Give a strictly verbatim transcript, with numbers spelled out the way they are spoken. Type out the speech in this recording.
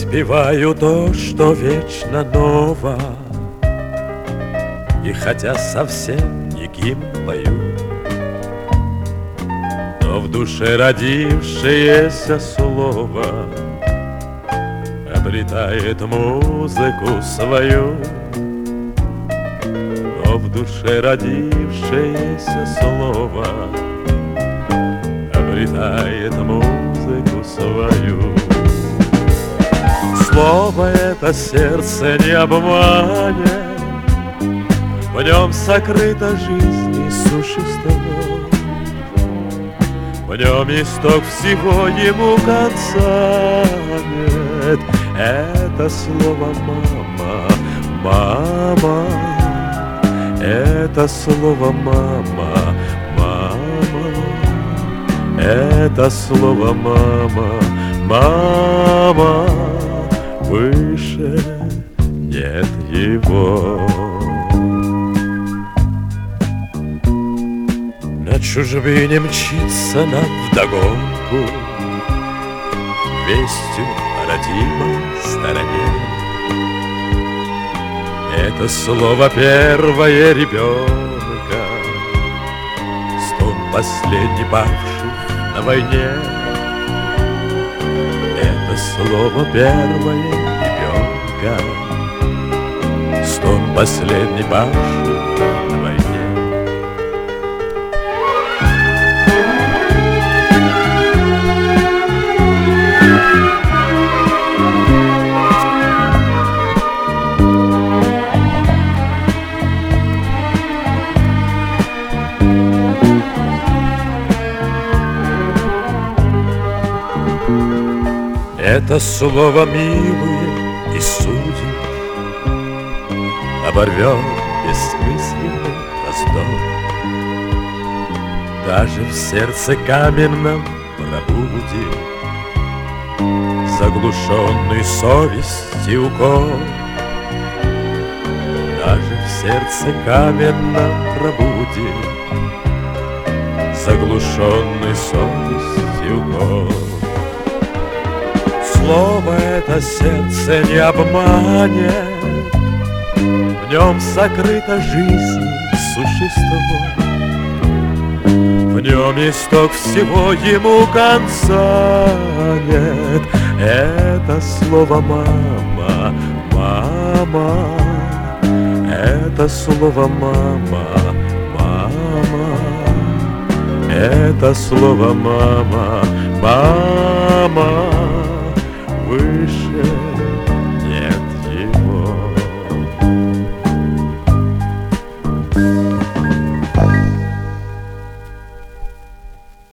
Распеваю то, что вечно ново, и хотя совсем не гимн пою, но в душе родившееся слово обретает музыку свою. Но в душе родившееся слово обретает музыку свою. Слово это сердце не обманет, в нем сокрыта жизнь и существо, в нем исток всего, ему конца нет. Это слово мама, мама, это слово мама, мама, это слово мама, мама, выше нет его. На чужбине мчится нам вдогонку вестью о родимой стороне. Это слово первое ребенка, стон последний павших на войне. Это слово первое ребенка, стон последний павших на войне. Это слово милует и судит, оборвет бессмысленный раздор. Даже в сердце каменном пробудит заглушенный совестью укор. Даже в сердце каменном пробудит заглушенный совестью укор. Слово это сердце не обманет, в нем сокрыта жизнь и существо, в нем исток всего, ему конца нет. Это слово мама, мама, это слово мама, мама, это слово мама, мама,